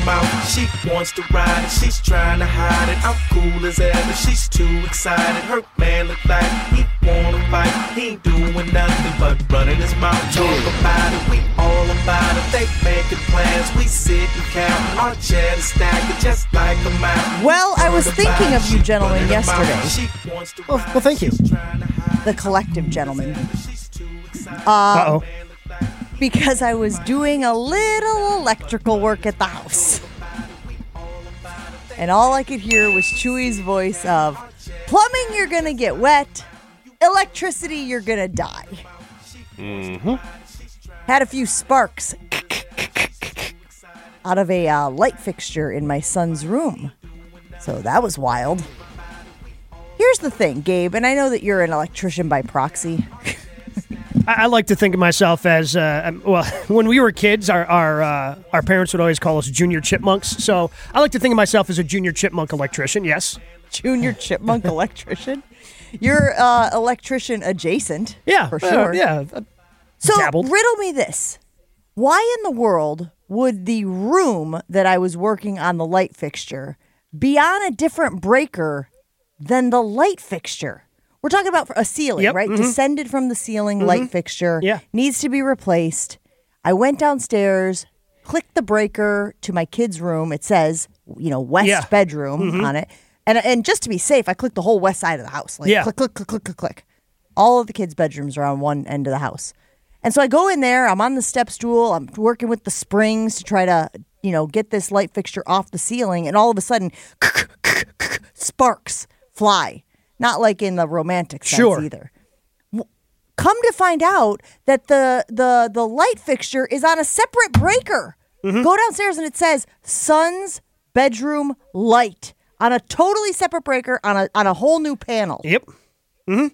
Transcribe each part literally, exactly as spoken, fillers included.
mouth. She wants to ride it, she's trying to hide it. I'm cool as ever, she's too excited. Her man look like he wanna fight. He ain't doing nothing but running his mouth. Talk about it, we all about it. They making plans, we sit and count. Our cheddar stack just like a mountain. Well, I was thinking of you gentlemen yesterday. Well, well, thank you. The collective gentlemen. Uh, Uh-oh. Because I was doing a little electrical work at the house. And all I could hear was Chewy's voice of, plumbing, you're going to get wet. Electricity, you're going to die. Mm-hmm. Had a few sparks out of a uh, light fixture in my son's room. So that was wild. Here's the thing, Gabe, and I know that you're an electrician by proxy. I, I like to think of myself as, uh, um, well, when we were kids, our our, uh, our parents would always call us junior chipmunks. So I like to think of myself as a junior chipmunk electrician, yes. Junior chipmunk electrician? You're uh, electrician adjacent. Yeah. For uh, sure. yeah. uh, So dabbled. riddle me this. Why in the world would the room that I was working on the light fixture be on a different breaker than the light fixture? We're talking about a ceiling, Yep, right? mhm. Descended from the ceiling, light fixture. Yeah. Needs to be replaced. I went downstairs, clicked the breaker to my kid's room. It says, you know, west Yeah. bedroom on it. And and just to be safe, I clicked the whole west side of the house. Like Yeah. click, click, click, click, click, click. All of the kids' bedrooms are on one end of the house. And so I go in there, I'm on the step stool, I'm working with the springs to try to, you know, get this light fixture off the ceiling, and all of a sudden, sparks fly. Not like in the romantic sense Sure. either. W- Come to find out that the the the light fixture is on a separate breaker. Go downstairs and it says son's bedroom light on a totally separate breaker on a on a whole new panel. Yep. Mm-hmm.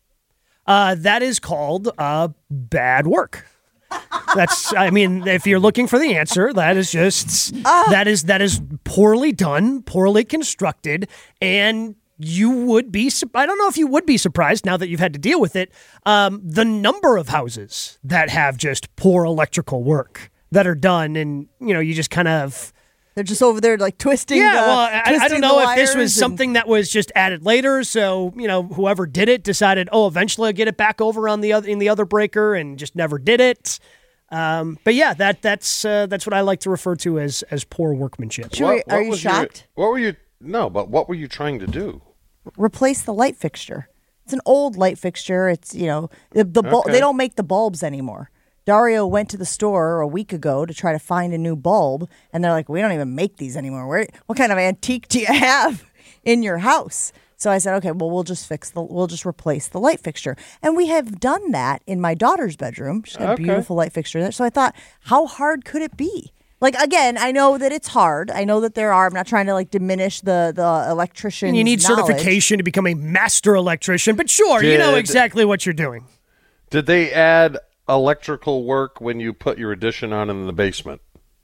Uh, that is called uh, bad work. That's, I mean, if you're looking for the answer, that is just, that is, that is poorly done, poorly constructed, and you would be, su- I don't know if you would be surprised now that you've had to deal with it, um, the number of houses that have just poor electrical work that are done, and, you know, you just kind of... They're just over there like twisting. Yeah, the, well, I, I twisting don't know the if this wires was and- something that was just added later. So, you know, whoever did it decided, oh, eventually I'll get it back over on the other in the other breaker, and just never did it. Um, but yeah, that that's uh, that's what I like to refer to as as poor workmanship. Chewy, What- are what you was your- shocked? what were you? No, but what were you trying to do? Replace the light fixture. It's an old light fixture. It's, you know, the, the bul- Okay. they don't make the bulbs anymore. Dario went to the store a week ago to try to find a new bulb, and they're like, we don't even make these anymore. Where, what kind of antique do you have in your house? So I said, okay, well, we'll just fix the, we'll just replace the light fixture. And we have done that in my daughter's bedroom. She's got Okay. a beautiful light fixture there. So I thought, how hard could it be? Like, again, I know that it's hard. I know that there are, I'm not trying to like diminish the, the electrician's And you need knowledge. certification to become a master electrician, but sure, you know Did- exactly what you're doing. Did they add electrical work when you put your addition on in the basement?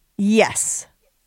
Yes.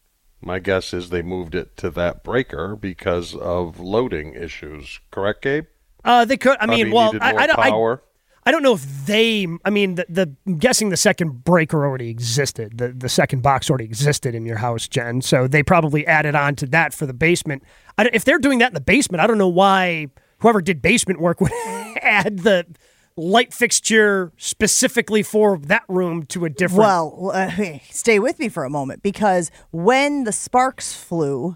My guess is they moved it to that breaker because of loading issues. Correct, Gabe? Uh, they could. I mean, Probably well, needed I, more I don't. I, power. I don't know if they. I mean, the, the I'm guessing the second breaker already existed. The the second box already existed in your house, Jen. So they probably added on to that for the basement. I, don't- if they're doing that in the basement, I don't know why whoever did basement work would add the light fixture specifically for that room to a different. Well, uh, hey, stay with me for a moment, because when the sparks flew,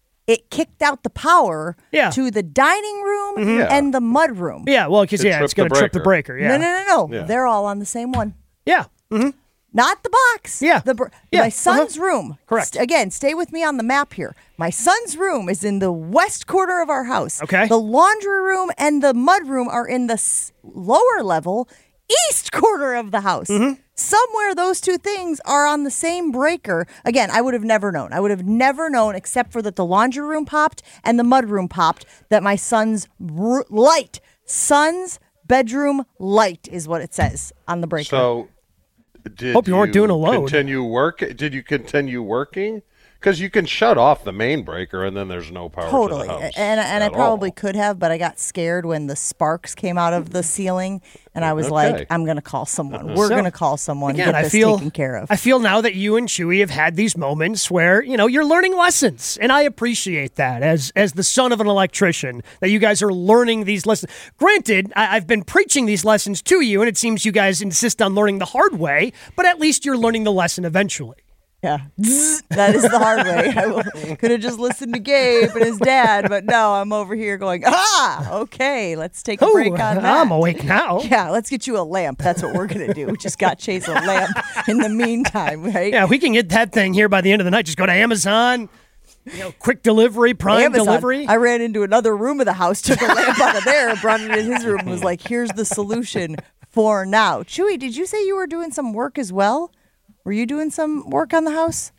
it kicked out the power Yeah. to the dining room Yeah. and the mud room. yeah, well, because It yeah, it's going tripped to the trip the breaker. breaker. Yeah, No, no, no, no. Yeah. They're all on the same one. yeah. Mm-hmm. Not the box. Yeah. The br- Yeah, My son's uh-huh. room. Correct. St- again, stay with me on the map here. My son's room is in the west corner of our house. Okay. The laundry room and the mud room are in the s- lower level, east corner of the house. Mm-hmm. Somewhere those two things are on the same breaker. Again, I would have never known. I would have never known, except for that the laundry room popped and the mud room popped, that my son's r- light, son's bedroom light is what it says on the breaker. So, did Hope you weren't doing a load. Continue work? Did you continue working? Because you can shut off the main breaker and then there's no power Totally. to the house. And and I at probably all. could have, but I got scared when the sparks came out of the ceiling, and I was Okay. like, I'm going to call someone. We're So, going to call someone Again, get I this feel taken care of. I feel now that you and Chewy have had these moments where you know you're learning lessons, and I appreciate that as as the son of an electrician that you guys are learning these lessons. Granted, I, I've been preaching these lessons to you, and it seems you guys insist on learning the hard way, but at least you're learning the lesson eventually. Yeah. That is the hard way. I could have just listened to Gabe and his dad, but no, I'm over here going, ah, okay, let's take a Oh, break on that. I'm awake now. Yeah, let's get you a lamp. That's what we're going to do. Just got Chase a lamp in the meantime, right? Yeah, we can get that thing here by the end of the night. Just go to Amazon, you know, quick delivery, Prime Amazon. delivery. I ran into another room of the house, took a lamp out of there, brought it in his room, and was like, here's the solution for now. Chewy, did you say you were doing some work as well? Were you doing some work on the house?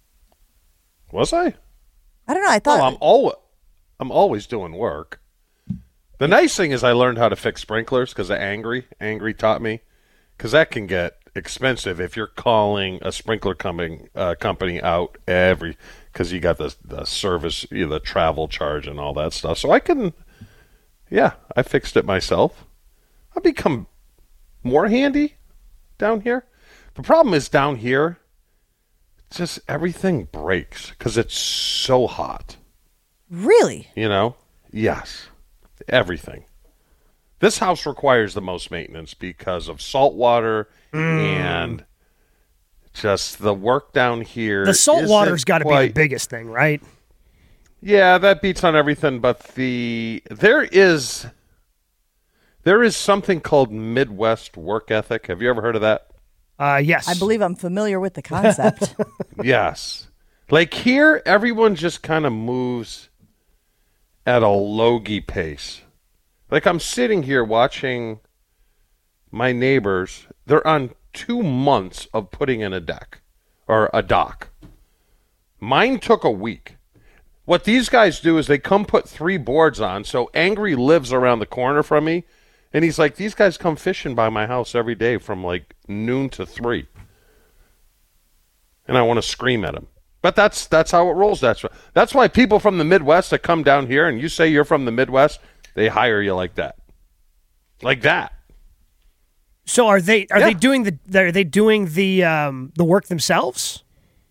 Was I? I don't know. I thought. Well, I'm always, I'm always doing work. The nice thing is I learned how to fix sprinklers because of Angry. Angry taught me. Because that can get expensive if you're calling a sprinkler coming, uh, company out every... Because you got the, the service, you know, the travel charge and all that stuff. So I can... Yeah, I fixed it myself. I've become more handy down here. The problem is down here, just everything breaks because it's so hot. Really? You know? Yes. Everything. This house requires the most maintenance because of salt water and just the work down here. The salt isn't water's got to be the quite- biggest thing, right? Yeah, that beats on everything, but the there is there is something called Midwest work ethic. Have you ever heard of that? Uh, yes. I believe I'm familiar with the concept. Yes. Like here, everyone just kind of moves at a logy pace. Like I'm sitting here watching my neighbors. They're on two months of putting in a deck or a dock. Mine took a week. What these guys do is they come put three boards on. So Angry lives around the corner from me. And he's like, these guys come fishing by my house every day from like noon to three. And I want to scream at him. But that's that's how it rolls. That's that's why people from the Midwest that come down here and you say you're from the Midwest, they hire you like that. Like that. So are they are Yeah. they doing the are they doing the um, the work themselves?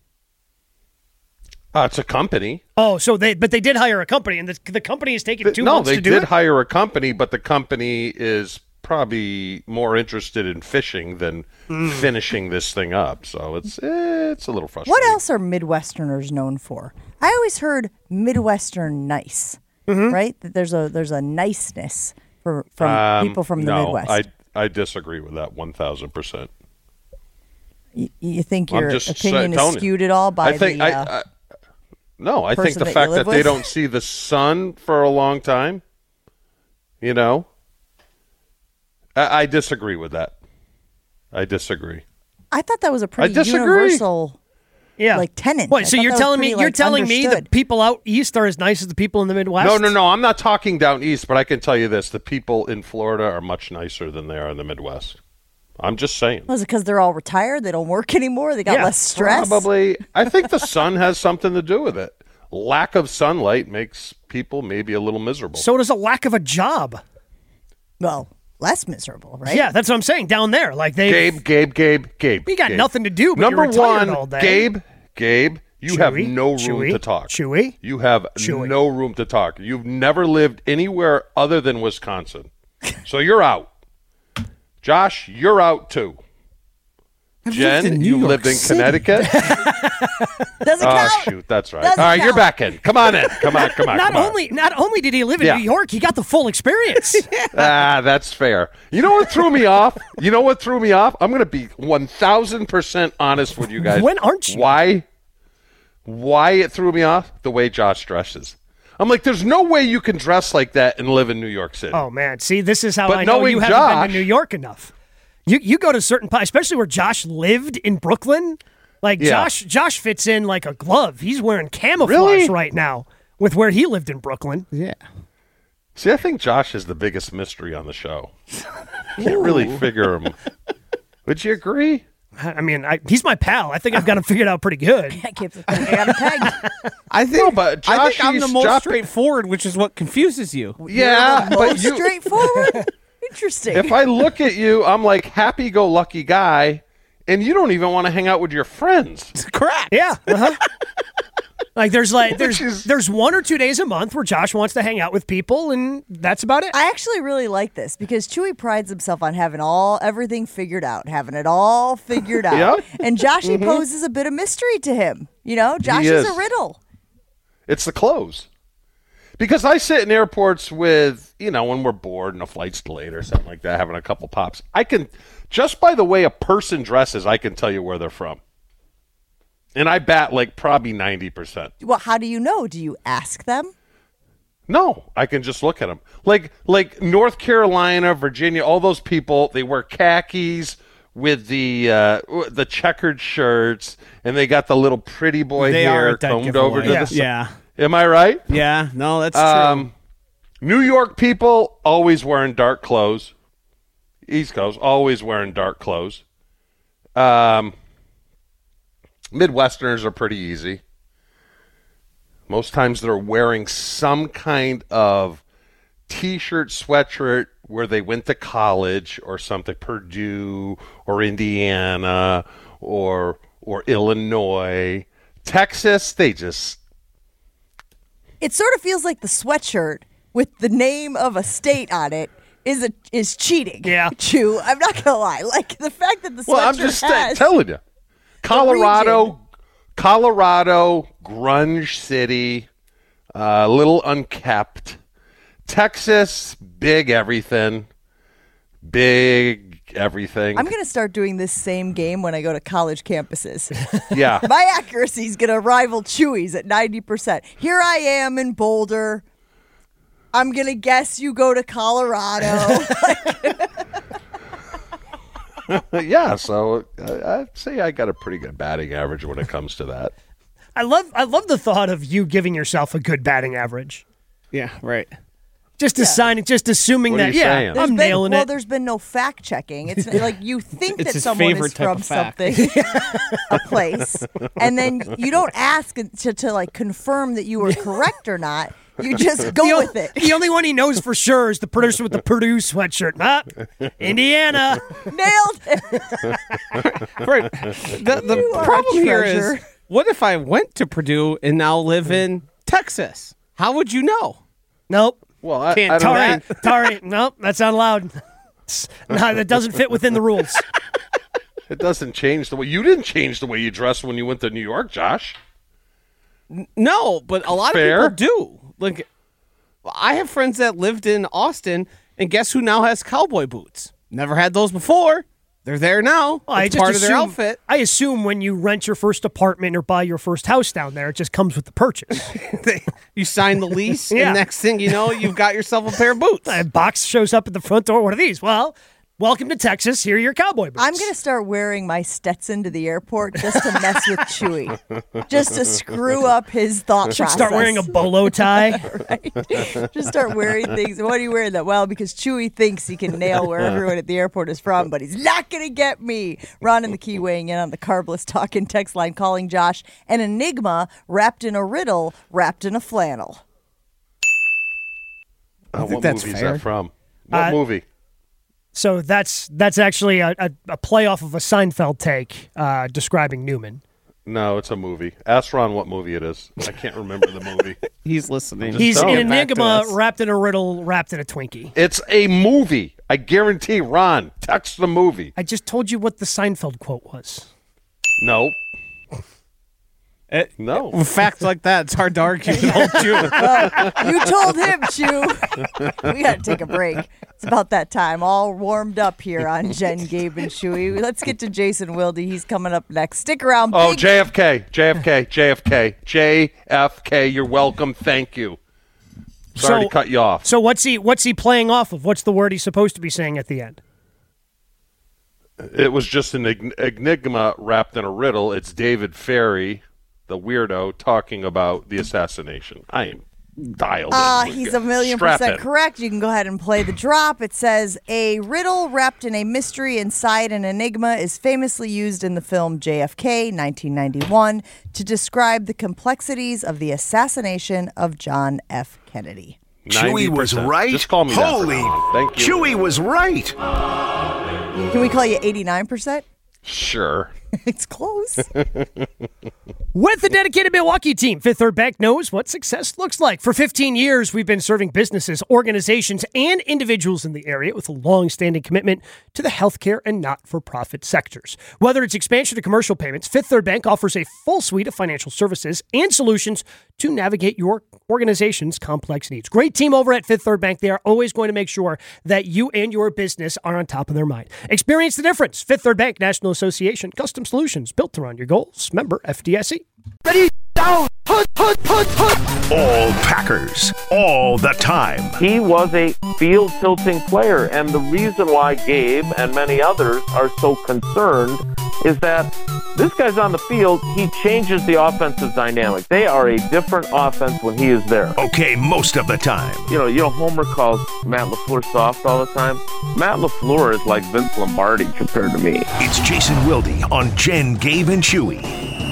Uh, it's a company. Oh, so they but they did hire a company, and the the company is taking two no, months they to do did it. hire a company, but the company is probably more interested in fishing than Hmm. finishing this thing up. So it's eh, it's a little frustrating. What else are Midwesterners known for? I always heard Midwestern nice, right? That there's a there's a niceness for from Um, people from the no, Midwest. I I disagree with that one thousand percent. you, you think I'm your just opinion telling is you. skewed at all by I think the? I, uh, I no, I think person the that you fact live that they with? don't see the sun for a long time, you know, I, I disagree with that. I disagree. I thought that was a pretty disagree. universal. Yeah, like tenant. Wait, I so thought you're that was telling me pretty, you're like, telling me the understood. people out east are as nice as the people in the Midwest? No, no, no. I'm not talking down east, but I can tell you this: the people in Florida are much nicer than they are in the Midwest. I'm just saying. Was it because they're all retired? They don't work anymore. They got Yeah, less stress. Probably. I think the sun has something to do with it. Lack of sunlight makes people maybe a little miserable. So does a lack of a job. Well, less miserable, right? Yeah, that's what I'm saying. Down there, like they Gabe, Gabe, Gabe, Gabe. You got Gabe. nothing to do, but Number you're retired one, all day. Gabe, Gabe, you have Chewy, no room Chewy, to talk. Chewy, You have Chewy. no room to talk. You've never lived anywhere other than Wisconsin. So you're out. Josh, you're out too. Jen, you lived in Connecticut? Doesn't Oh, count. shoot, that's right. Doesn't All right, you're count. back in. Come on in. Come on, come on, Not come on. only not only did he live in Yeah. New York, he got the full experience. Ah, that's fair. You know what threw me off? You know what threw me off? I'm going to be one thousand percent honest with you guys. When aren't you? Why? Why it threw me off? The way Josh dresses. I'm like, there's no way you can dress like that and live in New York City. Oh man, see, this is how But I know knowing you haven't been Josh- to New York enough. You you go to certain, pa- especially where Josh lived in Brooklyn. Like Yeah. Josh, Josh fits in like a glove. He's wearing camouflage Really? right now with where he lived in Brooklyn. Yeah. See, I think Josh is the biggest mystery on the show. Can't really figure him. Would you agree? I mean, I, he's my pal. I think I've got him figured out pretty good. I keep I got him pegged. I think, No, but I Josh, think I'm the he's most Josh- straightforward, which is what confuses you. Yeah, You're the but most you. straightforward. Interesting. If I look at you, I'm like happy-go-lucky guy, and you don't even want to hang out with your friends. Correct. Yeah. Uh-huh. Like there's like there's is- there's one or two days a month where Josh wants to hang out with people, and that's about it. I actually really like this because Chewy prides himself on having all everything figured out, having it all figured out. Yeah. And Joshy poses a bit of mystery to him. You know, Josh is a is. riddle. It's the clothes. Because I sit in airports with, you know, when we're bored and a flight's delayed or something like that, having a couple pops. I can, just by the way a person dresses, I can tell you where they're from. And I bat like probably ninety percent. Well, how do you know? Do you ask them? No, I can just look at them. Like like North Carolina, Virginia, all those people, they wear khakis with the uh, the checkered shirts, and they got the little pretty boy They are hair a dead combed giveaway. over to Yeah. the side. Yeah. Am I right? Yeah. No, that's true. Um, New York people always wearing dark clothes. East Coast always wearing dark clothes. Um, Midwesterners are pretty easy. Most times they're wearing some kind of T-shirt, sweatshirt where they went to college or something, Purdue or Indiana or or Illinois. Texas, they just It sort of feels like the sweatshirt with the name of a state on it is a, is cheating. Yeah. Chew. I'm not gonna lie. Like the fact that the sweatshirt well, I'm just has, telling you. region. Colorado, Colorado, grunge city, a uh, little unkept. Texas, big everything, big everything. I'm gonna start doing this same game when I go to college campuses. yeah, My accuracy is gonna rival Chewy's at ninety percent. Here I am in Boulder. I'm gonna guess you go to Colorado. yeah. So uh, I'd say I got a pretty good batting average when it comes to that. I love I love the thought of you giving yourself a good batting average. Yeah. Right. Just assigning, just assuming What are that, you yeah, saying? There's I'm been, nailing well, it. there's been no fact checking. It's like you think It's that his someone favorite is type from of fact. something, a place, and then you don't ask to, to like confirm that you were correct or not. You just go The o- with it. The only one he knows for sure is the producer with the Purdue sweatshirt. Ah, Indiana. Nailed it. Right. The, the You are a problem here treasure. is, what if I went to Purdue and now live in Texas? How would you know? Nope. Well, I, Can't I don't Tari, know. Tari, nope, that's not allowed. No, that doesn't fit within the rules. It doesn't change the way you didn't change the way you dressed when you went to New York, Josh. No, but a lot Fair. of people do. Like, I have friends that lived in Austin, and guess who now has cowboy boots? Never had those before. They're there now. I It's just part assume, of their outfit. I assume when you rent your first apartment or buy your first house down there, it just comes with the purchase. You sign the lease, Yeah. and next thing you know, you've got yourself a pair of boots. A box shows up at the front door. What are these? Well, welcome to Texas. Here are your cowboy boots. I'm gonna start wearing my Stetson to the airport just to mess with Chewy, just to screw up his thought process. start wearing a bolo tie. Right? Just start wearing things. What are you wearing that? Well, because Chewy thinks he can nail where everyone at the airport is from, but he's not going to get me. Ron and the Key weighing in on the Carbless Talking text line, calling Josh an enigma wrapped in a riddle, wrapped in a flannel. Uh, think what that's movie is fair. that from? What Uh, movie? So that's that's actually a, a, a playoff of a Seinfeld take uh, describing Newman. No, it's a movie. Ask Ron what movie it is. I can't remember the movie. He's listening. He's Don't an get back to enigma us. wrapped in a riddle, wrapped in a Twinkie. It's a movie. I guarantee. Ron, text the movie. I just told you what the Seinfeld quote was. No, It- no. With facts like that, it's hard to argue with old Jew. You told him, Chew. We got to take a break. It's about that time. All warmed up here on Jen, Gabe, and Chewy. Let's get to Jason Wilde. He's coming up next. Stick around. Oh, Big- J F K, J F K, J F K, J F K. You're welcome. Thank you. Sorry So- to cut you off. So what's he what's he playing off of? What's the word he's supposed to be saying at the end? It was just an eg- enigma wrapped in a riddle. It's David Ferry, the weirdo, talking about the assassination. I am dialed Uh, in. he's a million Strap percent in. correct. You can go ahead and play the drop. It says, a riddle wrapped in a mystery inside an enigma is famously used in the film J F K, nineteen ninety-one, to describe the complexities of the assassination of John F. Kennedy. Chewy was ninety percent. right. Just call me that Holy, for now. Thank you. Chewy was right. Can we call you eighty-nine percent? Sure. It's close. With the dedicated Milwaukee team, Fifth Third Bank knows what success looks like. For fifteen years, we've been serving businesses, organizations, and individuals in the area with a long-standing commitment to the healthcare and not-for-profit sectors. Whether it's expansion to commercial payments, Fifth Third Bank offers a full suite of financial services and solutions to navigate your organization's complex needs. Great team over at Fifth Third Bank. They are always going to make sure that you and your business are on top of their mind. Experience the difference. Fifth Third Bank, National Association, custom solutions built around your goals. Member F D S E. Ready, down, put, put, put, put. All Packers, all the time. He was a field tilting player, and the reason why Gabe and many others are so concerned is that this guy's on the field, he changes the offensive dynamic. They are a different offense when he is there. Okay, most of the time. You know, you know, Homer calls Matt LaFleur soft all the time. Matt LaFleur is like Vince Lombardi compared to me. It's Jason Wilde on Jen, Gabe, and Chewy.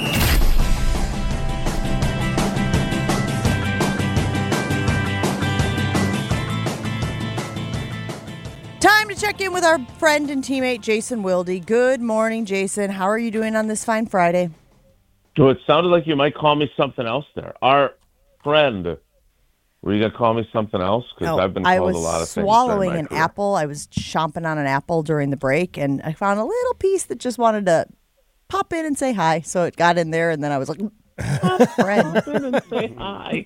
Time to check in with our friend and teammate, Jason Wilde. Good morning, Jason. How are you doing on this fine Friday? So it sounded like you might call me something else there. Our friend. Were you going to call me something else? Because No, I've been I called was a lot of things. swallowing during an my career. apple. I was chomping on an apple during the break, and I found a little piece that just wanted to pop in and say hi. So it got in there, and then I was like, oh, friend. Say hi.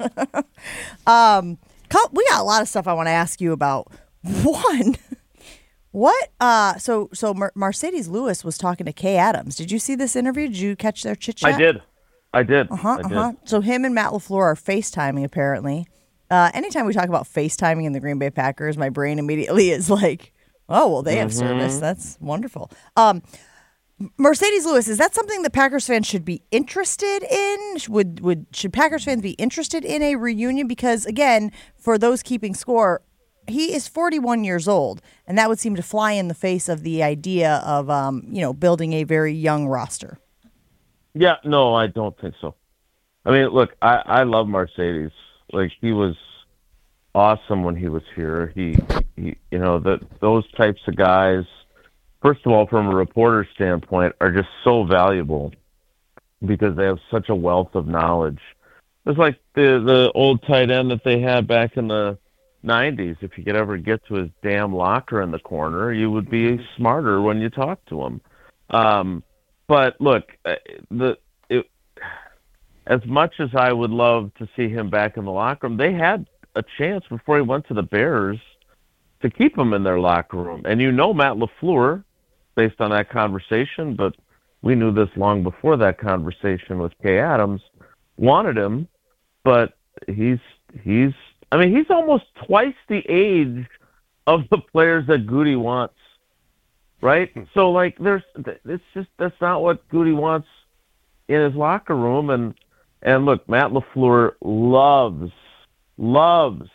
Um, co- we got a lot of stuff I want to ask you about. One, what? Uh, so so Mer- Mercedes Lewis was talking to Kay Adams. Did you see this interview? Did you catch their chit chat? I did. I did. Uh huh. I Uh did. huh. So him and Matt LaFleur are FaceTiming apparently. Uh, anytime we talk about FaceTiming in the Green Bay Packers, my brain immediately is like, oh well, they have Mm-hmm. service. That's wonderful. Um, Mercedes Lewis, is that something that Packers fans should be interested in? Would would should Packers fans be interested in a reunion? Because again, for those keeping score, he is forty-one years old, and that would seem to fly in the face of the idea of um, you know, building a very young roster. Yeah, no, I don't think so. I mean, look, I, I love Mercedes. Like, he was awesome when he was here. He, he you know, that those types of guys, first of all, from a reporter standpoint, are just so valuable because they have such a wealth of knowledge. It's like the the old tight end that they had back in the nineties. If you could ever get to his damn locker in the corner, you would be smarter when you talk to him. Um, but look, uh, the it, as much as I would love to see him back in the locker room, they had a chance before he went to the Bears to keep him in their locker room. And you know Matt LaFleur, based on that conversation, but we knew this long before that conversation with Kay Adams, wanted him, but he's he's I mean, he's almost twice the age of the players that Goody wants, right? So, like, there's, it's just, that's not what Goody wants in his locker room. And, and look, Matt LaFleur loves, loves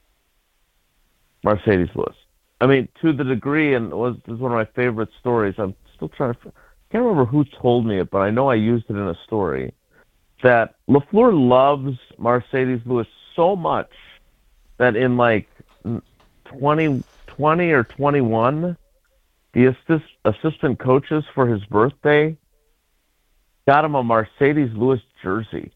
Mercedes Lewis. I mean, to the degree, and it was, this is one of my favorite stories. I'm still trying to, I can't remember who told me it, but I know I used it in a story, that LaFleur loves Mercedes Lewis so much that in like twenty twenty or twenty-one, the assist, assistant coaches for his birthday got him a Mercedes Lewis jersey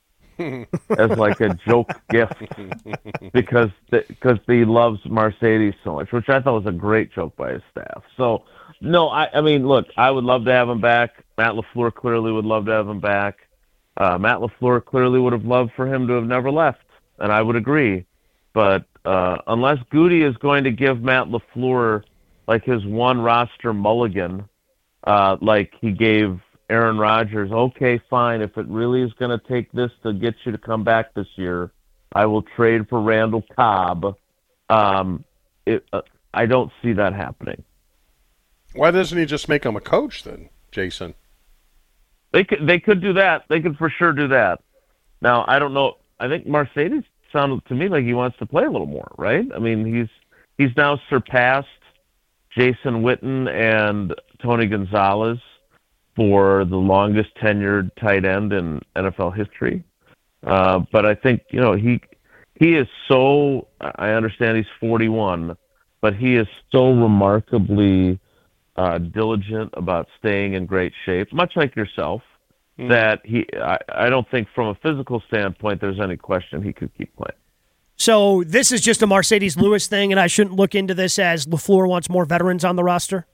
as like a joke gift because because he loves Mercedes so much, which I thought was a great joke by his staff. So, no, I, I mean, look, I would love to have him back. Matt LaFleur clearly would love to have him back. Uh, Matt LaFleur clearly would have loved for him to have never left, and I would agree. But uh, unless Goody is going to give Matt LaFleur like his one roster mulligan, uh, like he gave Aaron Rodgers, okay, fine. If it really is going to take this to get you to come back this year, I will trade for Randall Cobb. Um, it, uh, I don't see that happening. Why doesn't he just make him a coach then, Jason? They could, they could do that. They could for sure do that. Now, I don't know. I think Mercedes sounded to me like he wants to play a little more, right? I mean, he's he's now surpassed Jason Witten and Tony Gonzalez for the longest tenured tight end in N F L history. Uh, but I think, you know, he he is so, I understand he's forty-one, but he is so remarkably uh, diligent about staying in great shape, much like yourself, mm. that he, I, I don't think from a physical standpoint there's any question he could keep playing. So this is just a Marcedes Lewis thing, and I shouldn't look into this as LaFleur wants more veterans on the roster?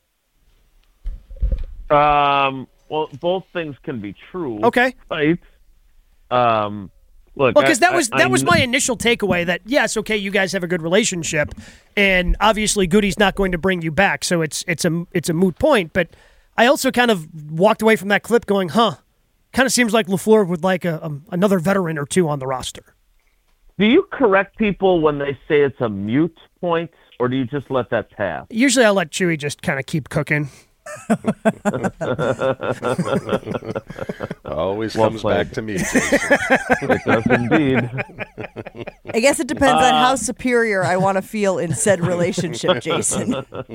Um. Well, both things can be true. Okay. Right. Um. Look, well, because that was I, that I, was my initial takeaway. That yes, okay, you guys have a good relationship, and obviously Goody's not going to bring you back, so it's it's a it's a moot point. But I also kind of walked away from that clip going, "Huh, kind of seems like LaFleur would like a, a, another veteran or two on the roster." Do you correct people when they say it's a mute point, or do you just let that pass? Usually, I let Chewy just kind of keep cooking. Always well comes played. back to me, Jason. It does indeed. I guess it depends uh, on how superior I want to feel in said relationship, Jason.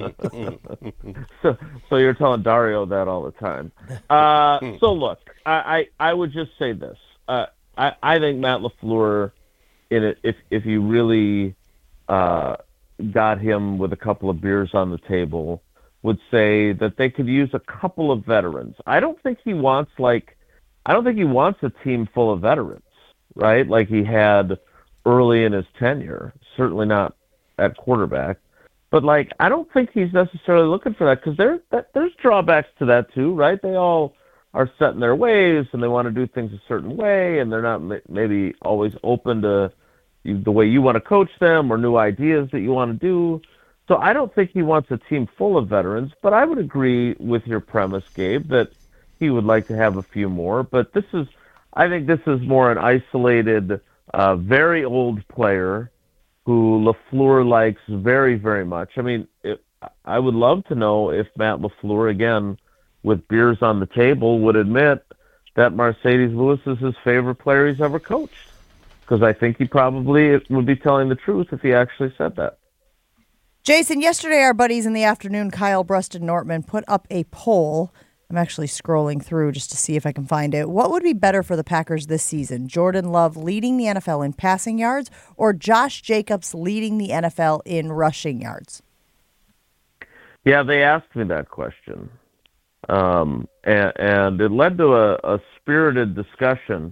so, so you're telling Dario that all the time. Uh, so look, I, I, I would just say this. Uh, I, I think Matt LaFleur, in it, if if you really uh, got him with a couple of beers on the table, would say that they could use a couple of veterans. I don't think he wants like, I don't think he wants a team full of veterans, right? Like he had early in his tenure, certainly not at quarterback. But like, I don't think he's necessarily looking for that because there, that, there's drawbacks to that too, right? They all are set in their ways and they want to do things a certain way, and they're not maybe always open to the way you want to coach them or new ideas that you want to do. So I don't think he wants a team full of veterans, but I would agree with your premise, Gabe, that he would like to have a few more. But this is, I think this is more an isolated, uh, very old player who LaFleur likes very, very much. I mean, it, I would love to know if Matt LaFleur, again, with beers on the table, would admit that Marcedes Lewis is his favorite player he's ever coached. Because I think he probably would be telling the truth if he actually said that. Jason, yesterday our buddies in the afternoon, Kyle Brust and Nortman, put up a poll. I'm actually scrolling through just to see if I can find it. What would be better for the Packers this season? Jordan Love leading the N F L in passing yards or Josh Jacobs leading the N F L in rushing yards? Yeah, they asked me that question. Um, and, and it led to a, a spirited discussion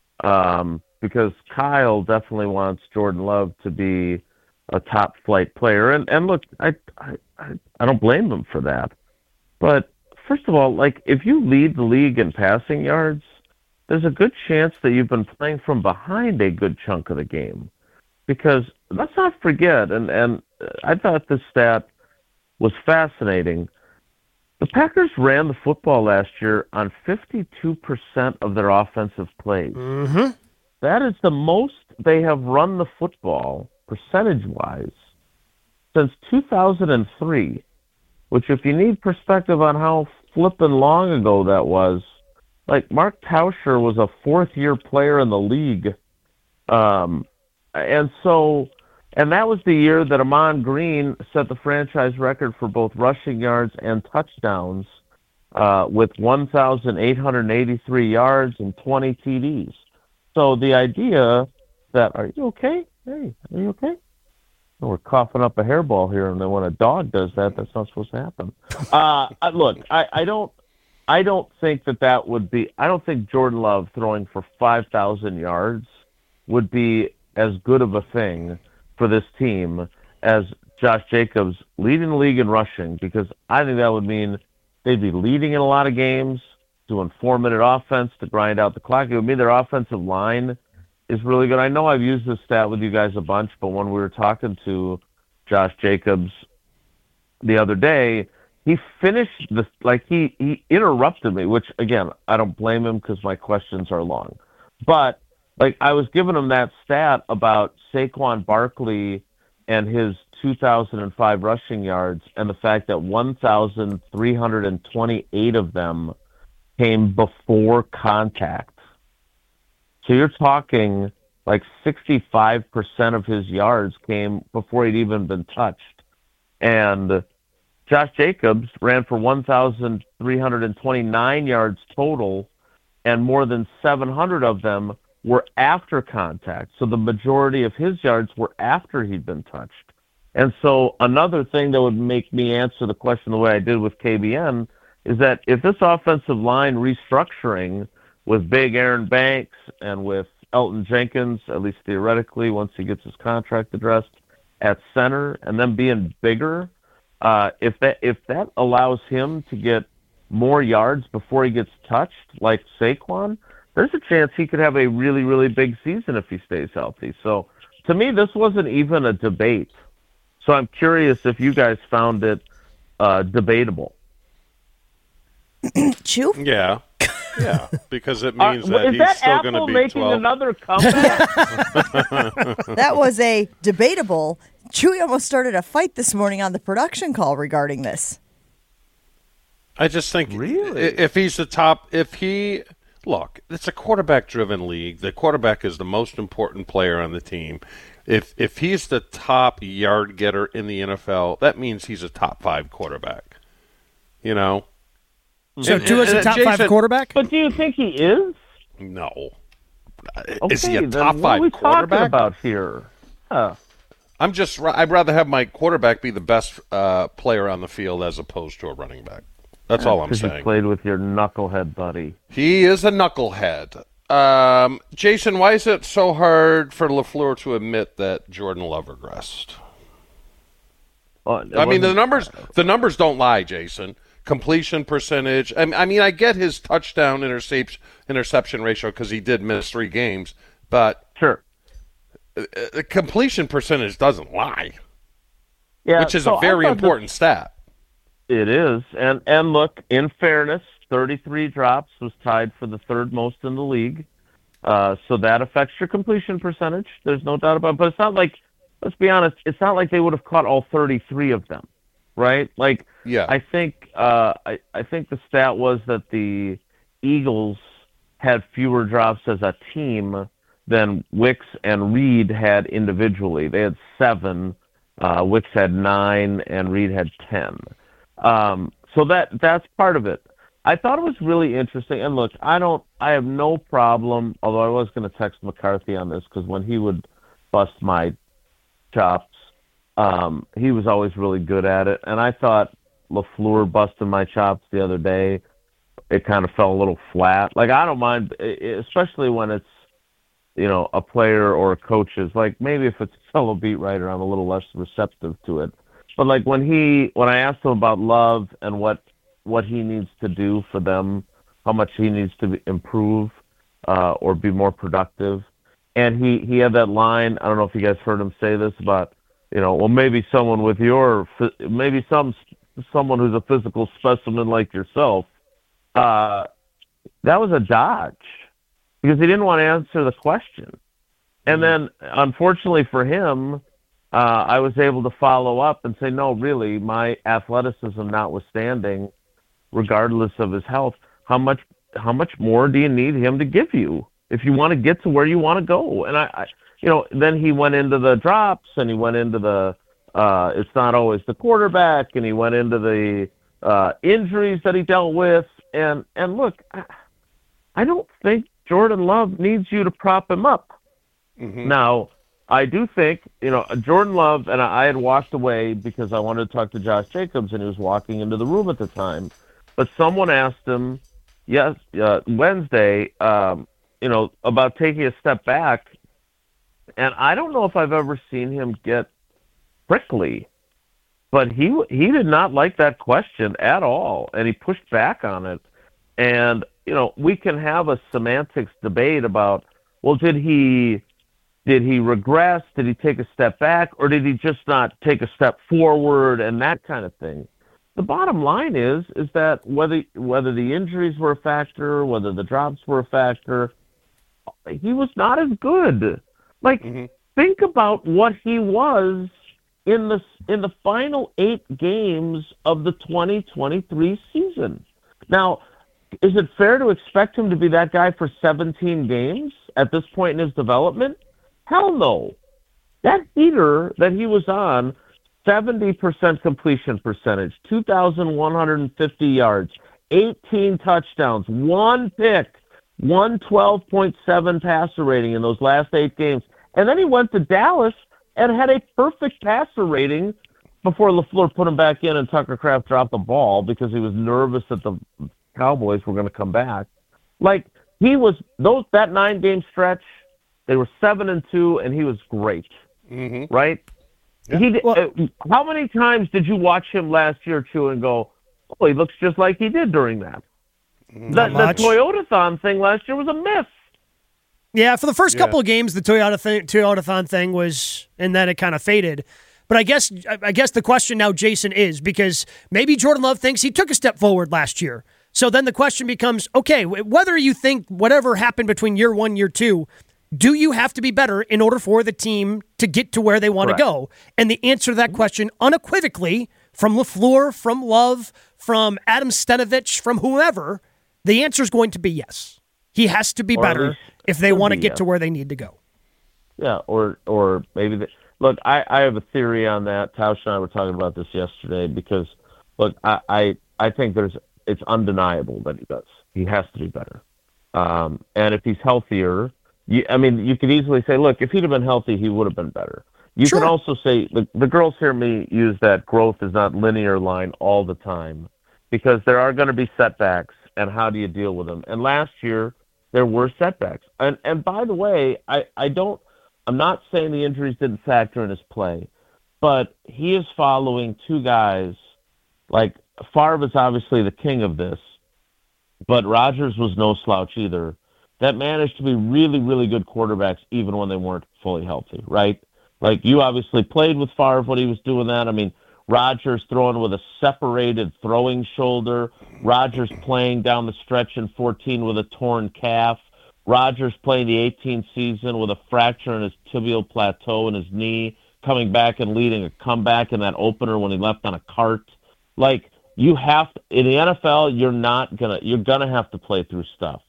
um, because Kyle definitely wants Jordan Love to be a top flight player. And, and look, I, I, I don't blame them for that. But first of all, like if you lead the league in passing yards, there's a good chance that you've been playing from behind a good chunk of the game. Because let's not forget, and, and I thought this stat was fascinating. The Packers ran the football last year on fifty-two percent of their offensive plays. Mm-hmm. That is the most they have run the football percentage-wise since two thousand three, which if you need perspective on how flippin' long ago that was, like Mark Tauscher was a fourth-year player in the league. Um, and so, and that was the year that Ahman Green set the franchise record for both rushing yards and touchdowns uh, with one thousand eight hundred eighty-three yards and twenty T Ds. So the idea that, are you okay? Hey, are you okay? We're coughing up a hairball here, and then when a dog does that, that's not supposed to happen. Uh, look, I, I don't, I don't think that that would be. I don't think Jordan Love throwing for five thousand yards would be as good of a thing for this team as Josh Jacobs leading the league in rushing, because I think that would mean they'd be leading in a lot of games, doing four-minute offense to grind out the clock. It would mean their offensive line is really good. I know I've used this stat with you guys a bunch, but when we were talking to Josh Jacobs the other day, he finished the like he he interrupted me, which again I don't blame him because my questions are long. But like I was giving him that stat about Saquon Barkley and his two thousand five rushing yards, and the fact that one thousand three hundred twenty-eight of them came before contact. So you're talking like sixty-five percent of his yards came before he'd even been touched. And Josh Jacobs ran for one thousand three hundred twenty-nine yards total, and more than seven hundred of them were after contact. So the majority of his yards were after he'd been touched. And so another thing that would make me answer the question the way I did with K B N is that if this offensive line restructuring with big Aaron Banks and with Elton Jenkins, at least theoretically, once he gets his contract addressed at center, and then being bigger, uh, if that if that allows him to get more yards before he gets touched, like Saquon, there's a chance he could have a really, really big season if he stays healthy. So to me, this wasn't even a debate. So I'm curious if you guys found it uh, debatable. Chew? Yeah. Yeah, because it means Uh, that is he's that still Apple going to be making twelve. another comeback? That was a debatable. Chewy almost started a fight this morning on the production call regarding this. I just think Really? i- if he's the top, if he look, it's a quarterback-driven league. The quarterback is the most important player on the team. If if he's the top yard getter in the N F L, that means he's a top five quarterback. You know. So And- Tua's a and- top Jason- five quarterback? But do you think he is? No. Okay, Is he a then top what five are we talking quarterback? about here? Huh. I'm just. I'd rather have my quarterback be the best uh, player on the field as opposed to a running back. That's all I'm Because you saying. played with your knucklehead buddy. He is a knucklehead. Um, Jason, why is it so hard for LaFleur to admit that Jordan Love regressed? Uh, it I mean, the wasn't- numbers the numbers don't lie, Jason. Completion percentage. I I mean, I get his touchdown interception interception ratio because he did miss three games, but Sure. the completion percentage doesn't lie, Yeah, which is so a I very thought that- important stat. It is, and and look, in fairness, thirty-three drops was tied for the third most in the league, uh, so that affects your completion percentage. There's no doubt about it. But it's not like, let's be honest, it's not like they would have caught all thirty-three of them, right? Like, Yeah. I think uh, I I think the stat was that the Eagles had fewer drops as a team than Wicks and Reed had individually. They had seven, uh, Wicks had nine, and Reed had ten. Um, so that that's part of it. I thought it was really interesting. And look, I don't, I have no problem. Although I was going to text McCarthy on this because when he would bust my chops, um, he was always really good at it. And I thought LaFleur busted my chops the other day. It kind of fell a little flat. Like I don't mind, especially when it's, you know, a player or a coach's. Like maybe if it's a fellow beat writer, I'm a little less receptive to it. But like when he, when I asked him about Love and what what he needs to do for them, how much he needs to improve uh, or be more productive, and he he had that line. I don't know if you guys heard him say this about, you know, well maybe someone with your maybe some someone who's a physical specimen like yourself. Uh, that was a dodge because he didn't want to answer the question, and then unfortunately for him. Uh, I was able to follow up and say, no, really, my athleticism notwithstanding, regardless of his health, how much how much more do you need him to give you if you want to get to where you want to go? And I, I you know, then he went into the drops and he went into the uh, it's not always the quarterback, and he went into the uh, injuries that he dealt with. And and look, I, I don't think Jordan Love needs you to prop him up. Mm-hmm. Now. I do think, you know, Jordan Love, and I had walked away because I wanted to talk to Josh Jacobs, and he was walking into the room at the time. But someone asked him, yes, uh, Wednesday, um, you know, about taking a step back, and I don't know if I've ever seen him get prickly, but he he did not like that question at all, and he pushed back on it. And, you know, we can have a semantics debate about, well, did he... Did he regress? Did he take a step back? Or did he just not take a step forward and that kind of thing? The bottom line is is that whether whether the injuries were a factor, whether the drops were a factor, he was not as good. Like, mm-hmm. think about what he was in the in the final eight games of the twenty twenty-three season. Now, is it fair to expect him to be that guy for seventeen games at this point in his development? Hell no. That heater that he was on, seventy percent completion percentage, two thousand one hundred fifty yards, eighteen touchdowns, one pick, one twelve point seven passer rating in those last eight games. And then he went to Dallas and had a perfect passer rating before LaFleur put him back in and Tucker Kraft dropped the ball because he was nervous that the Cowboys were going to come back. Like, he was, those that nine-game stretch, they were seven and two, and he was great, Mm-hmm. right? Yeah. He, Well- uh, how many times did you watch him last year, too, and go, oh, he looks just like he did during that? The, Not the much. Toyotathon thing last year was a myth. Yeah, for the first Yeah. couple of games, the Toyota thing, Toyotathon thing was, and then it kind of faded. But I guess I guess the question now, Jason, is because maybe Jordan Love thinks he took a step forward last year. So then the question becomes, okay, whether you think whatever happened between year one, year two, do you have to be better in order for the team to get to where they want to Correct. go? And the answer to that question unequivocally from LaFleur, from Love, from Adam Stenovich, from whoever, the answer is going to be yes. He has to be Or at better least if they should want to be, get yeah. to where they need to go. Yeah, or or maybe the, look. I, I have a theory on that. Tausch and I were talking about this yesterday because look, I, I I think there's it's undeniable that he does. He has to do better. Um, and if he's healthier, you, I mean, you could easily say, look, if he'd have been healthy, he would have been better. You Sure. can also say the, the girls hear me use that growth is not linear line all the time because there are going to be setbacks, and how do you deal with them? And last year there were setbacks. And and by the way, I, I don't. I'm not saying the injuries didn't factor in his play, but he is following two guys. Like, Favre is obviously the king of this, but Rodgers was no slouch either, that managed to be really, really good quarterbacks even when they weren't fully healthy, right? Like, you obviously played with Favre when he was doing that. I mean, Rodgers throwing with a separated throwing shoulder, Rodgers playing down the stretch in fourteen with a torn calf, Rodgers playing the eighteen season with a fracture in his tibial plateau in his knee, coming back and leading a comeback in that opener when he left on a cart. Like, you have to, in the N F L, you're not gonna you're gonna have to play through stuff,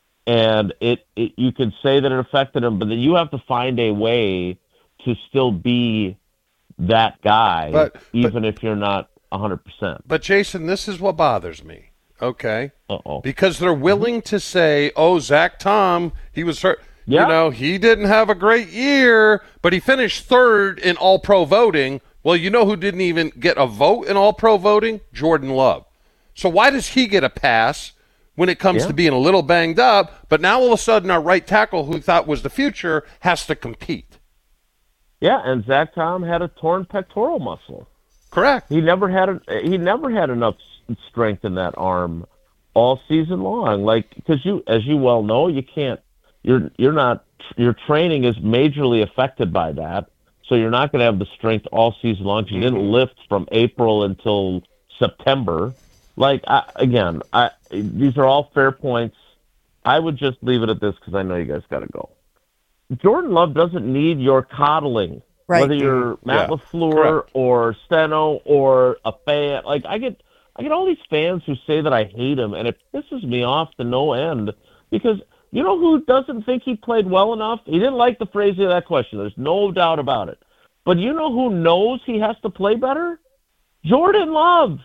and it, it you could say that it affected him, but then you have to find a way to still be that guy, But- even but- if you're not one hundred percent. But Jason, this is what bothers me. Okay, Uh-oh. because they're willing to say, "Oh, Zach Tom, he was hurt. Yeah. You know, he didn't have a great year, but he finished third in All-Pro voting." Well, you know who didn't even get a vote in All-Pro voting? Jordan Love. So why does he get a pass when it comes Yeah. to being a little banged up? But now all of a sudden, our right tackle, who thought was the future, has to compete. Yeah, and Zach Tom had a torn pectoral muscle. Correct. He never had a, he never had enough s- strength in that arm all season long. Like, because you, as you well know, you can't. You're you're not. Your training is majorly affected by that. So you're not going to have the strength all season long. 'Cause you didn't lift from April until September. Like, I, again, I these are all fair points. I would just leave it at this because I know you guys got to go. Jordan Love doesn't need your coddling. Right. Whether you're Matt Yeah, LaFleur correct. or Steno or a fan, like I get, I get all these fans who say that I hate him, and it pisses me off to no end because you know who doesn't think he played well enough? He didn't like the phrasing of that question. There's no doubt about it. But you know who knows he has to play better? Jordan Love.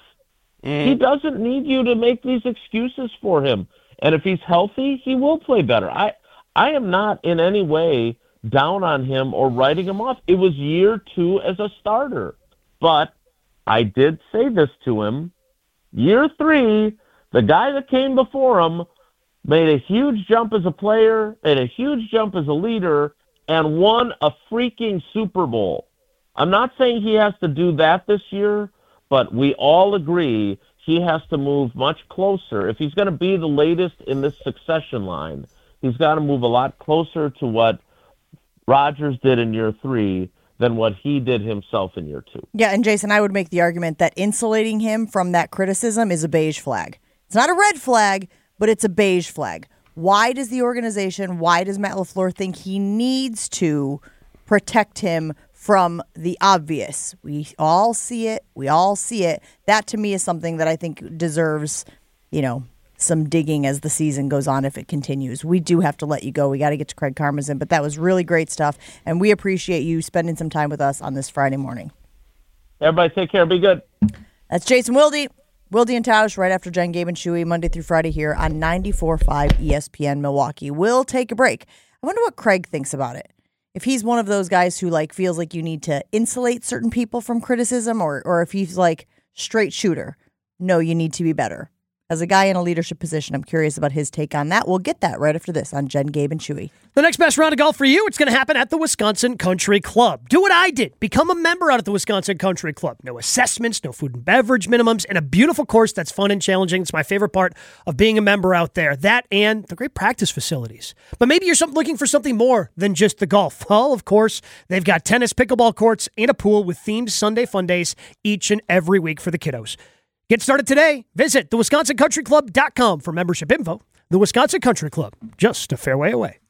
He doesn't need you to make these excuses for him. And if he's healthy, he will play better. I, I am not in any way down on him or writing him off. It was year two as a starter. But I did say this to him. Year three, the guy that came before him made a huge jump as a player, made a huge jump as a leader, and won a freaking Super Bowl. I'm not saying he has to do that this year, but we all agree he has to move much closer. If he's going to be the latest in this succession line, he's got to move a lot closer to what Rodgers did in year three than what he did himself in year two. Yeah, and Jason, I would make the argument that insulating him from that criticism is a beige flag. It's not a red flag, but it's a beige flag. Why does the organization, why does Matt LaFleur think he needs to protect him from the obvious? We all see it. We all see it. That, to me, is something that I think deserves, you know, some digging as the season goes on if it continues. We do have to let you go. We got to get to Craig Karmazin, but that was really great stuff, and we appreciate you spending some time with us on this Friday morning. Everybody take care. Be good. That's Jason Wilde. Wilde and Tausch right after Jen, Gabe, and Chewy, Monday through Friday here on ninety-four point five E S P N Milwaukee. We'll take a break. I wonder what Craig thinks about it. If he's one of those guys who like feels like you need to insulate certain people from criticism, or or if he's like straight shooter, no, you need to be better. As a guy in a leadership position, I'm curious about his take on that. We'll get that right after this on Jen, Gabe, and Chewy. The next best round of golf for you, it's going to happen at the Wisconsin Country Club. Do what I did. Become a member out at the Wisconsin Country Club. No assessments, no food and beverage minimums, and a beautiful course that's fun and challenging. It's my favorite part of being a member out there. That and the great practice facilities. But maybe you're some, looking for something more than just the golf. Well, of course, they've got tennis, pickleball courts, and a pool with themed Sunday fun days each and every week for the kiddos. Get started today. Visit the wisconsin country club dot com for membership info. The Wisconsin Country Club, just a fairway away.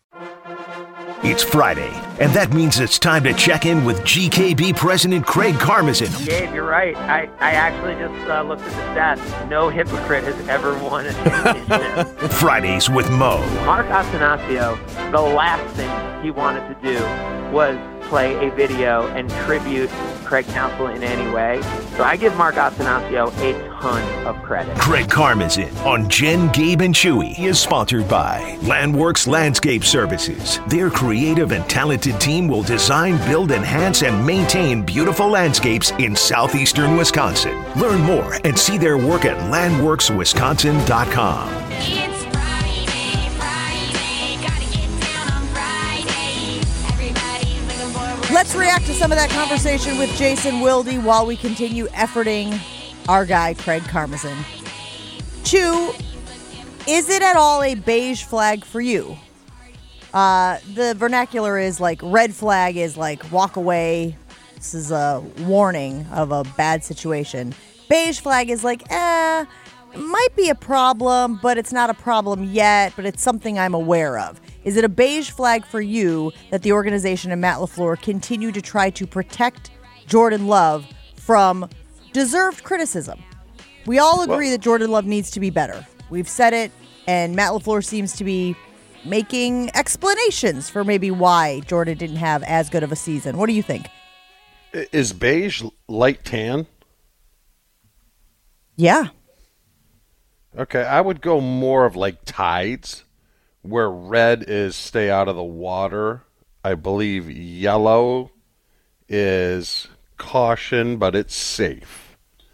It's Friday, and that means it's time to check in with G K B President Craig Karmazin. Gabe, you're right. I, I actually just uh, looked at the stats. No hypocrite has ever won a championship. Fridays with Mo. Mark Attanasio, the last thing he wanted to do was play a video and tribute Craig Counsell in any way. So I give Mark Attanasio a ton of credit. Craig Karmazin on Jen, Gabe, and Chewy is sponsored by Landworks Landscape Services. Their creative and talented team will design, build, enhance, and maintain beautiful landscapes in southeastern Wisconsin. Learn more and see their work at landworks wisconsin dot com. It's Friday, Friday, gotta get down on Friday. Everybody's looking forward. Let's react to some of that conversation with Jason Wilde while we continue efforting our guy, Craig Karmazin. Chew, is it at all a beige flag for you? Uh, the vernacular is like red flag is like walk away. This is a warning of a bad situation. Beige flag is like, eh, it might be a problem, but it's not a problem yet, but it's something I'm aware of. Is it a beige flag for you that the organization and Matt LaFleur continue to try to protect Jordan Love from deserved criticism? We all agree well, that Jordan Love needs to be better. We've said it, and Matt LaFleur seems to be making explanations for maybe why Jordan didn't have as good of a season. What do you think? Is beige light tan? Yeah. Okay, I would go more of like tides, where red is stay out of the water. I believe yellow is caution, but it's safe.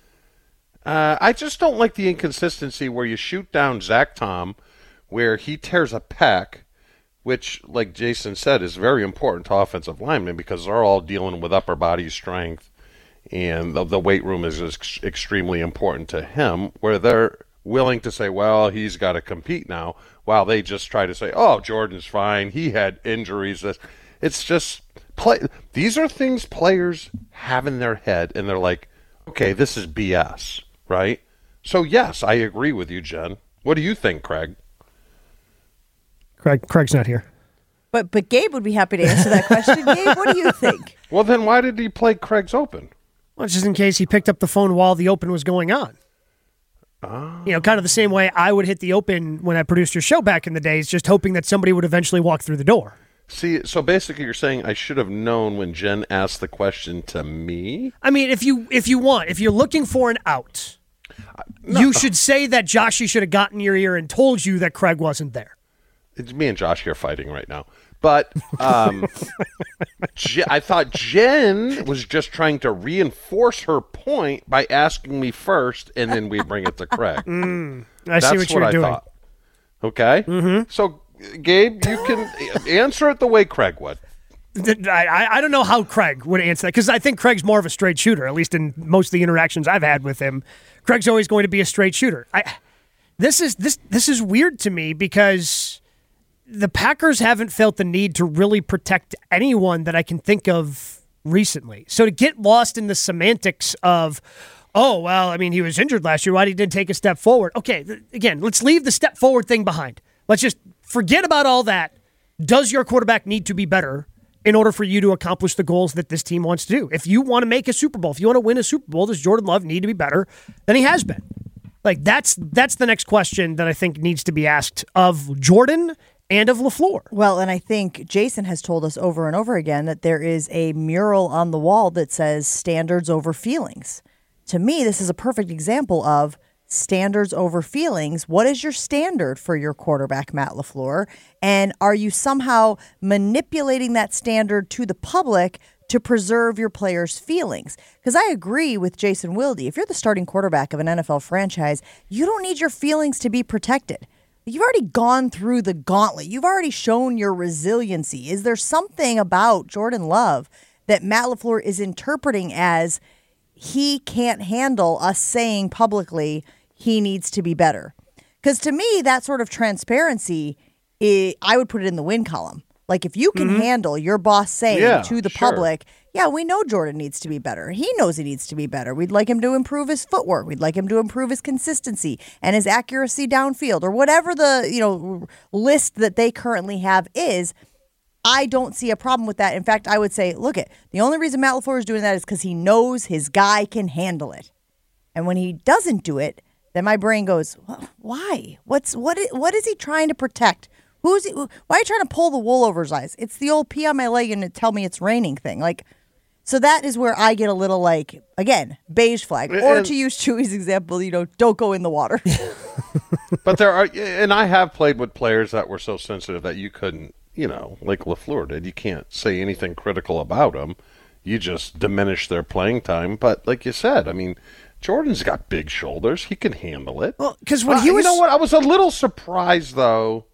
Uh, I just don't like the inconsistency where you shoot down Zach Tom, where he tears a pec, which, like Jason said, is very important to offensive linemen because they're all dealing with upper body strength, and the, the weight room is ex- extremely important to him, where they're willing to say, well, he's got to compete now, while they just try to say, oh, Jordan's fine, he had injuries. It's just, play. These are things players have in their head, and they're like, okay, this is B S, right? So, yes, I agree with you, Jen. What do you think, Craig? Craig, Craig's not here. But but Gabe would be happy to answer that question. Gabe, what do you think? Well, then why did he play Craig's Open? Well, just in case he picked up the phone while the Open was going on. Oh. You know, kind of the same way I would hit the Open when I produced your show back in the days, just hoping that somebody would eventually walk through the door. See, so basically you're saying I should have known when Jen asked the question to me? I mean, if you if you want, if you're looking for an out, uh, no. you should say that Joshy should have gotten your ear and told you that Craig wasn't there. It's me and Josh here fighting right now. But um, Je- I thought Jen was just trying to reinforce her point by asking me first, and then we bring it to Craig. Mm, I That's see what you're what I doing. Thought. Okay? Mm-hmm. So, Gabe, you can answer it the way Craig would. I, I don't know how Craig would answer that, because I think Craig's more of a straight shooter, at least in most of the interactions I've had with him. Craig's always going to be a straight shooter. I, this is this this is weird to me because the Packers haven't felt the need to really protect anyone that I can think of recently. So to get lost in the semantics of, oh, well, I mean, he was injured last year. Why did he take a step forward? Okay, th- again, let's leave the step forward thing behind. Let's just forget about all that. Does your quarterback need to be better in order for you to accomplish the goals that this team wants to do? If you want to make a Super Bowl, if you want to win a Super Bowl, does Jordan Love need to be better than he has been? Like that's that's the next question that I think needs to be asked of Jordan and of LaFleur. Well, and I think Jason has told us over and over again that there is a mural on the wall that says standards over feelings. To me, this is a perfect example of standards over feelings. What is your standard for your quarterback, Matt LaFleur? And are you somehow manipulating that standard to the public to preserve your players' feelings? Because I agree with Jason Wilde. If you're the starting quarterback of an N F L franchise, you don't need your feelings to be protected. You've already gone through the gauntlet. You've already shown your resiliency. Is there something about Jordan Love that Matt LaFleur is interpreting as he can't handle us saying publicly he needs to be better? Because to me, that sort of transparency, it, I would put it in the win column. Like if you can mm-hmm. handle your boss saying yeah, to the sure. public, yeah, we know Jordan needs to be better. He knows he needs to be better. We'd like him to improve his footwork. We'd like him to improve his consistency and his accuracy downfield, or whatever the, you know, list that they currently have is. I don't see a problem with that. In fact, I would say, look, it the only reason Matt LaFleur is doing that is because he knows his guy can handle it. And when he doesn't do it, then my brain goes, well, why? What's what? Is, what is he trying to protect? Who's he, why are you trying to pull the wool over his eyes? It's the old pee on my leg and tell me it's raining thing. Like, so that is where I get a little like, again, beige flag. Or and, to use Chewy's example, you know, don't go in the water. But there are, and I have played with players that were so sensitive that you couldn't, you know, like LaFleur did. You can't say anything critical about them. You just diminish their playing time. But like you said, I mean, Jordan's got big shoulders. He can handle it. Well, because when uh, he was, you know what? I was a little surprised though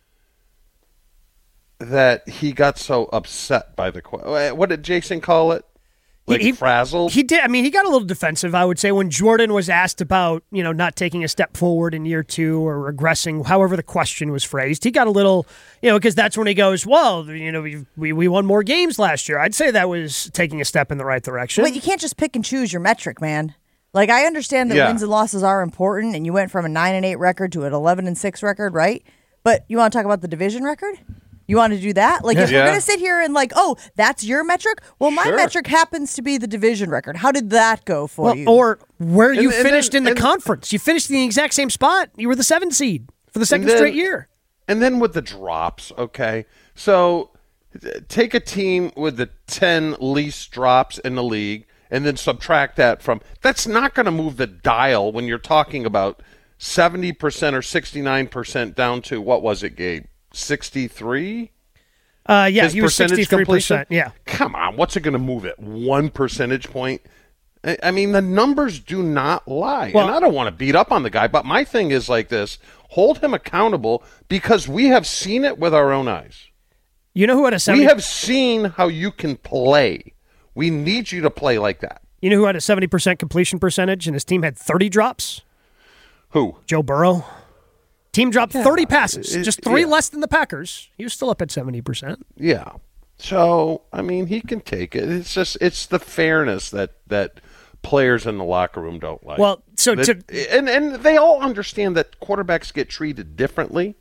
that he got so upset by the question. What did Jason call it? Like he, frazzled? He did. I mean, he got a little defensive, I would say, when Jordan was asked about, you know, not taking a step forward in year two or regressing, however the question was phrased. He got a little, you know, because that's when he goes, well, you know, we, we we won more games last year. I'd say that was taking a step in the right direction. But you can't just pick and choose your metric, man. Like, I understand that yeah. wins and losses are important, and you went from a nine and eight record to an eleven and six record, right? But you want to talk about the division record? You want to do that? Like, if yeah. we're going to sit here and like, oh, that's your metric? Well, my sure. metric happens to be the division record. How did that go for well, you? Or where you and, and finished then, in the and, conference. You finished in the exact same spot. You were the seventh seed for the second then, straight year. And then with the drops, okay? So take a team with the ten least drops in the league and then subtract that from – that's not going to move the dial when you're talking about seventy percent or sixty-nine percent down to – what was it, Gabe? sixty-three? Uh, yeah, His he was percentage sixty-three percent. completion? Yeah. Come on, what's it going to move it? One percentage point? I I mean, the numbers do not lie. Well, and I don't want to beat up on the guy, but my thing is like this. Hold him accountable because we have seen it with our own eyes. You know who had a seventy? We have seen how you can play. We need you to play like that. You know who had a seventy percent completion percentage and his team had thirty drops? Who? Joe Burrow. Team dropped Yeah, thirty passes, it- just three yeah. less than the Packers. He was still up at seventy percent. Yeah. So, I mean, he can take it. It's just, it's the fairness that, that players in the locker room don't like. Well, so That- to and, and they all understand that quarterbacks get treated differently.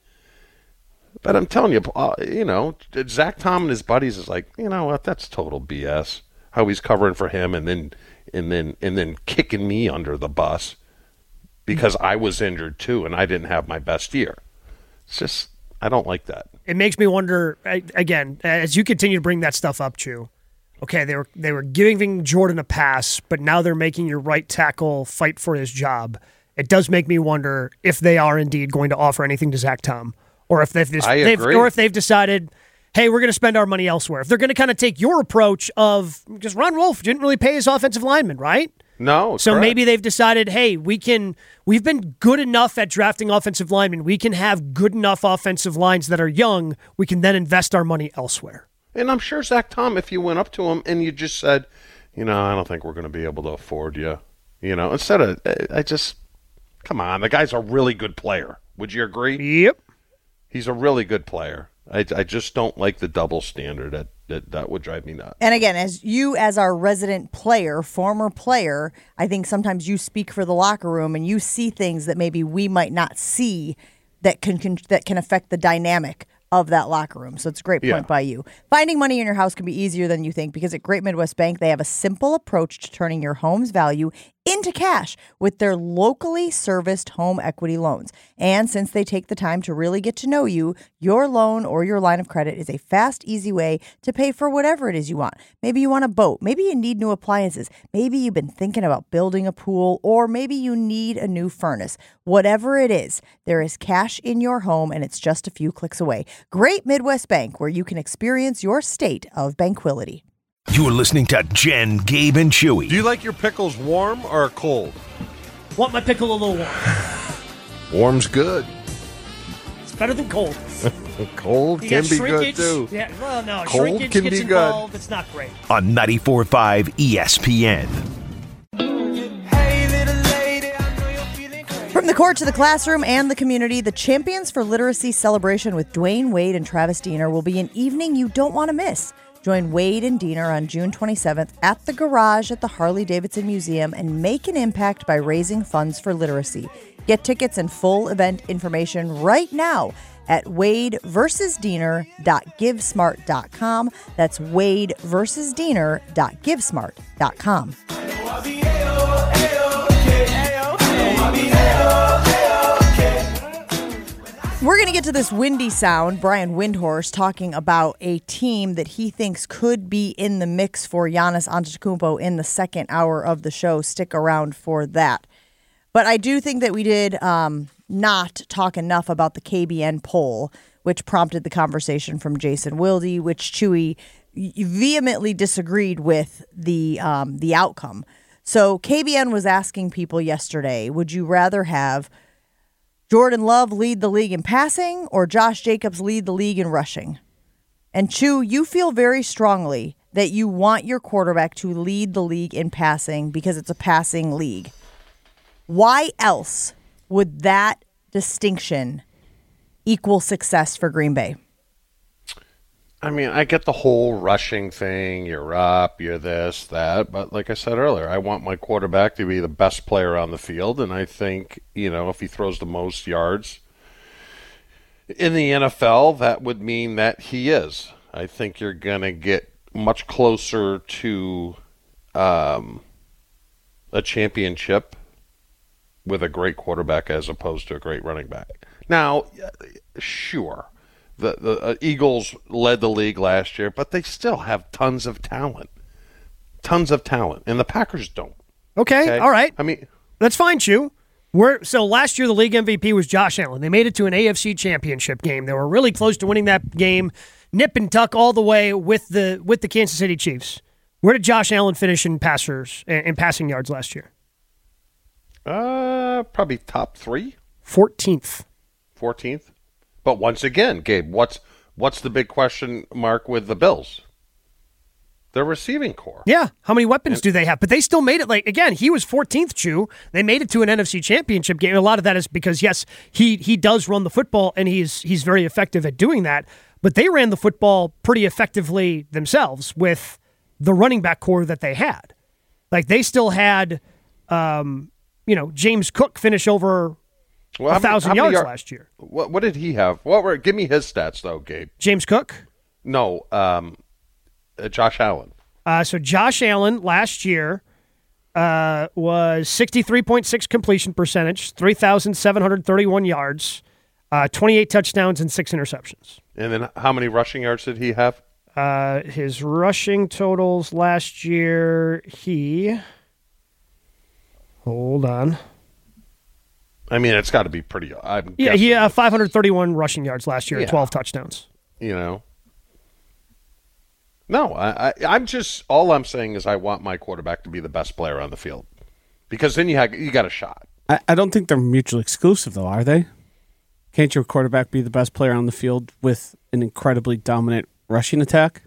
But I'm telling you, uh, you know, Zach Tom and his buddies is like, you know what, that's total B S. How he's covering for him and then and then and then kicking me under the bus because I was injured too and I didn't have my best year. It's just, I don't like that. it makes me wonder I- again as you continue to bring that stuff up, Chew. Okay, they were they were giving Jordan a pass, but now they're making your right tackle fight for his job. It does make me wonder if they are indeed going to offer anything to Zach Tom, or if they've, just, I they've agree. or if they've decided, hey, we're going to spend our money elsewhere. If they're going to kind of take your approach of because Ron Wolf didn't really pay his offensive lineman, right? No. So correct. maybe they've decided, hey, we can we've been good enough at drafting offensive linemen. We can have good enough offensive lines that are young. We can then invest our money elsewhere. And I'm sure Zach Tom, if you went up to him and you just said, you know, I don't think we're going to be able to afford you, you know, instead of, I just, come on, the guy's a really good player. Would you agree? Yep. He's a really good player. I, I just don't like the double standard. That, that that would drive me nuts. And again, as you, as our resident player, former player, I think sometimes you speak for the locker room and you see things that maybe we might not see that can, can that can affect the dynamic of that locker room. So it's a great point Yeah. by you. Finding money in your house can be easier than you think because at Great Midwest Bank, they have a simple approach to turning your home's value into cash with their locally serviced home equity loans. And since they take the time to really get to know you, your loan or your line of credit is a fast, easy way to pay for whatever it is you want. Maybe you want a boat. Maybe you need new appliances. Maybe you've been thinking about building a pool, or maybe you need a new furnace. Whatever it is, there is cash in your home, and it's just a few clicks away. Great Midwest Bank, where you can experience your state of banquility. You're listening to Jen, Gabe, and Chewy. Do you like your pickles warm or cold? Want my pickle a little warm. Warm's good. It's better than cold. Cold You can got be shrinkage. good, too. Yeah, well, no, Cold shrinkage can gets be good. involved. It's not great. On ninety-four point five E S P N. From the court to the classroom and the community, the Champions for Literacy celebration with Dwayne Wade and Travis Diener will be an evening you don't want to miss. Join Wade and Diener on June twenty-seventh at the Garage at the Harley-Davidson Museum and make an impact by raising funds for literacy. Get tickets and full event information right now at wade versus diener dot givesmart dot com. That's wade versus diener dot givesmart dot com. We're going to get to this windy sound. Brian Windhorst talking about a team that he thinks could be in the mix for Giannis Antetokounmpo in the second hour of the show. Stick around for that. But I do think that we did um, not talk enough about the K B N poll, which prompted the conversation from Jason Wilde, which Chewy vehemently disagreed with the um, the outcome. So K B N was asking people yesterday, would you rather have Jordan Love lead the league in passing or Josh Jacobs lead the league in rushing? And Chew, you feel very strongly that you want your quarterback to lead the league in passing because it's a passing league. Why else would that distinction equal success for Green Bay? I mean, I get the whole rushing thing. You're up, you're this, that. But like I said earlier, I want my quarterback to be the best player on the field. And I think, you know, if he throws the most yards in the N F L, that would mean that he is. I think you're going to get much closer to um, a championship with a great quarterback as opposed to a great running back. Now, sure. The, the uh, Eagles led the league last year, but they still have tons of talent. Tons of talent. And the Packers don't. Okay, Okay? all right. I mean, That's fine, Chew. We're, so last year, the league M V P was Josh Allen. They made it to an A F C championship game. They were really close to winning that game, nip and tuck all the way with the with the Kansas City Chiefs. Where did Josh Allen finish in passers in passing yards last year? uh, probably top three, fourteenth. fourteenth. But once again, Gabe, what's what's the big question mark with the Bills? Their receiving core. Yeah, how many weapons do they have? But they still made it. Like again, he was fourteenth. Chew. They made it to an N F C championship game. A lot of that is because yes, he he does run the football and he's he's very effective at doing that. But they ran the football pretty effectively themselves with the running back core that they had. Like they still had, um, you know, James Cook finish over Well, a how many- thousand how many yards yard- last year. What what did he have? What were? Give me his stats though, Gabe. James Cook. No, um, uh, Josh Allen. Uh, so Josh Allen last year uh, was sixty-three point six completion percentage, three thousand seven hundred thirty-one yards, uh, twenty-eight touchdowns, and six interceptions. And then how many rushing yards did he have? Uh, his rushing totals last year, he... Hold on. I mean, it's got to be pretty. I'm Yeah, guessing, he uh, five hundred thirty-one rushing yards last year, and Yeah. twelve touchdowns. You know. No, I, I, I'm just all I'm saying is I want my quarterback to be the best player on the field, because then you have you got a shot. I, I don't think they're mutually exclusive, though, are they? Can't your quarterback be the best player on the field with an incredibly dominant rushing attack?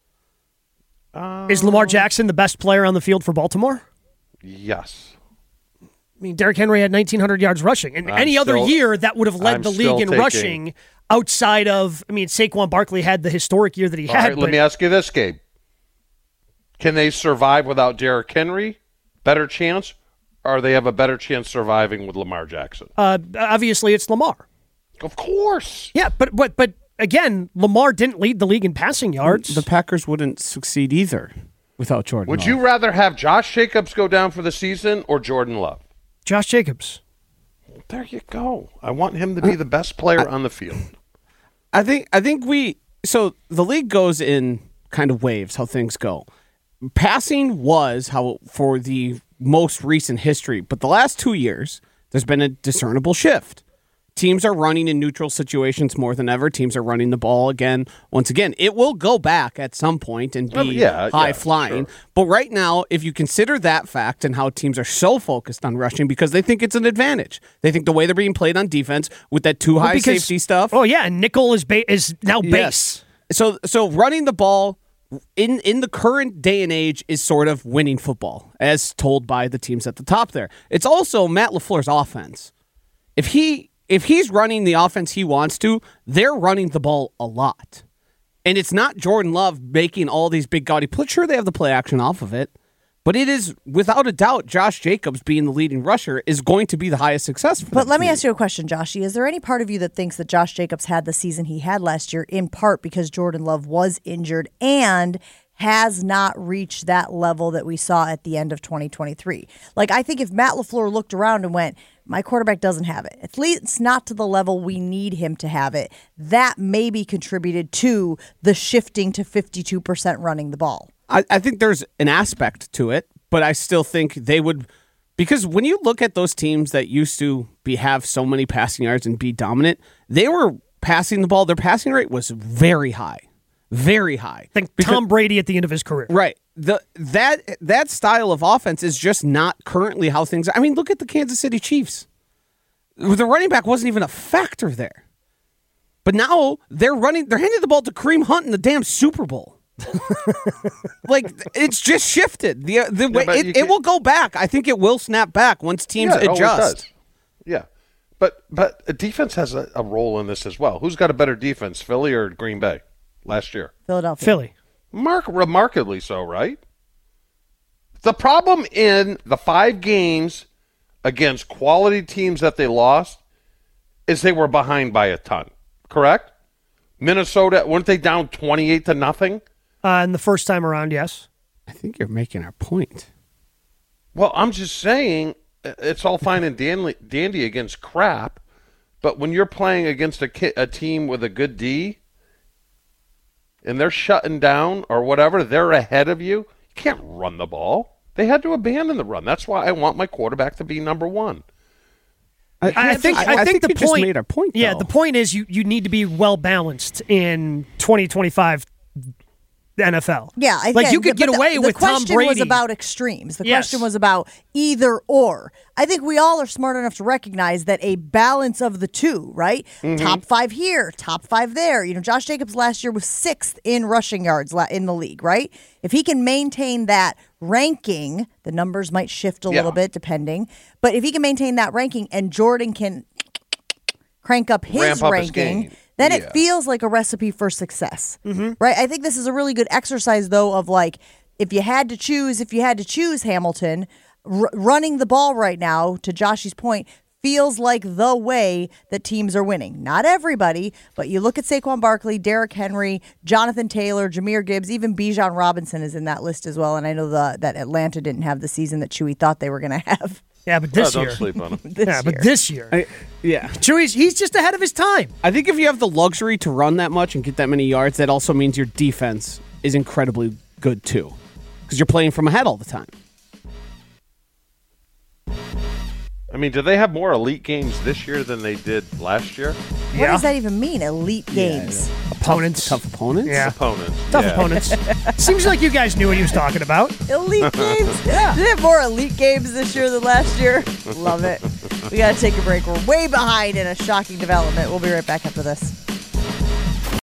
Is Lamar Jackson the best player on the field for Baltimore? Yes. I mean, Derrick Henry had nineteen hundred yards rushing. And I'm any other still- year, that would have led I'm the still league in taking- rushing outside of, I mean, Saquon Barkley had the historic year that he All had. right, but let me ask you this, Gabe. Can they survive without Derrick Henry? Better chance? Or they have a better chance surviving with Lamar Jackson? uh, obviously, it's Lamar. Of course. Yeah, but but but again, Lamar didn't lead the league in passing yards. The Packers wouldn't succeed either. without Jordan Would Love. you rather have Josh Jacobs go down for the season or Jordan Love? Josh Jacobs. There you go. I want him to be the best player on the field. I think I think we so the league goes in kind of waves how things go. Passing was how for the most recent history, but the last two years there's been a discernible shift. Teams are running in neutral situations more than ever. Teams are running the ball again. Once again, it will go back at some point and be Well, yeah, high yeah, flying. sure. But right now, if you consider that fact and how teams are so focused on rushing because they think it's an advantage, they think the way they're being played on defense with that too high because- safety stuff. Oh yeah, and nickel is ba- is now base. Yes. So so running the ball in in the current day and age is sort of winning football, as told by the teams at the top there. It's also Matt LaFleur's offense. If he if he's running the offense he wants to, they're running the ball a lot. And it's not Jordan Love making all these big gaudy plays. Sure, they have the play action off of it. But it is, without a doubt, Josh Jacobs being the leading rusher is going to be the highest success for But that let me team. ask you a question, Joshy. Is there any part of you that thinks that Josh Jacobs had the season he had last year in part because Jordan Love was injured and has not reached that level that we saw at the end of twenty twenty-three? Like, I think if Matt LaFleur looked around and went, my quarterback doesn't have it, at least not to the level we need him to have it, that maybe contributed to the shifting to fifty-two percent running the ball. I, I think there's an aspect to it, but I still think they would, because when you look at those teams that used to be have so many passing yards and be dominant, they were passing the ball. Their passing rate was very high, very high. Think Because- Tom Brady at the end of his career. Right. The that that style of offense is just not currently how things are. I mean, look at the Kansas City Chiefs. The running back wasn't even a factor there. But now they're running they're handing the ball to Kareem Hunt in the damn Super Bowl. Like, it's just shifted. The the way but you it, it can't- will go back. I think it will snap back once teams Yeah, it always adjust. does. Yeah. But but a defense has a, a role in this as well. Who's got a better defense, Philly or Green Bay last year? Philadelphia. Philly. Mark, remarkably so, right? The problem in the five games against quality teams that they lost is they were behind by a ton, correct? Minnesota, weren't they down twenty-eight to nothing? Uh, and the first time around, yes. I think you're making our point. Well, I'm just saying it's all fine and dandy, dandy against crap, but when you're playing against a, ki- a team with a good D and they're shutting down or whatever, they're ahead of you, you can't run the ball. They had to abandon the run. That's why I want my quarterback to be number one. I, I think I, I think, think the we point. just made our point, Yeah, though. the point is you, you need to be well balanced in twenty twenty-five N F L. Yeah, I like think, you could get but the- away with the Tom question Brady. was about extremes. The Yes. question was about either or. I think we all are smart enough to recognize that a balance of the two, right? Top five here, top five there. You know, Josh Jacobs last year was sixth in rushing yards la- in the league, right? If he can maintain that ranking, the numbers might shift a Yeah. little bit depending, but if he can maintain that ranking and Jordan can crank up his Ramp up his ranking, game. then Yeah. it feels like a recipe for success, right? I think this is a really good exercise, though, of like, if you had to choose, if you had to choose Hamilton, r- running the ball right now, to Joshy's point, feels like the way that teams are winning. Not everybody, but you look at Saquon Barkley, Derrick Henry, Jonathan Taylor, Jahmyr Gibbs, even Bijan Robinson is in that list as well. And I know the, that Atlanta didn't have the season that Chewy thought they were going to have yeah, but Oh, this don't year, sleep on him. this yeah, year. but this year, I, yeah. Chewy's he's just ahead of his time. I think if you have the luxury to run that much and get that many yards, that also means your defense is incredibly good too, because you're playing from ahead all the time. I mean, do they have more elite games this year than they did last year? What Yeah. does that even mean, elite games? Opponents, Tough opponents. Yeah. Opponents. tough yeah. opponents. Seems like you guys knew what he was talking about. Elite games? Yeah. Did they have more elite games this year than last year? Love it. We got to take a break. We're way behind in a shocking development. We'll be right back after this.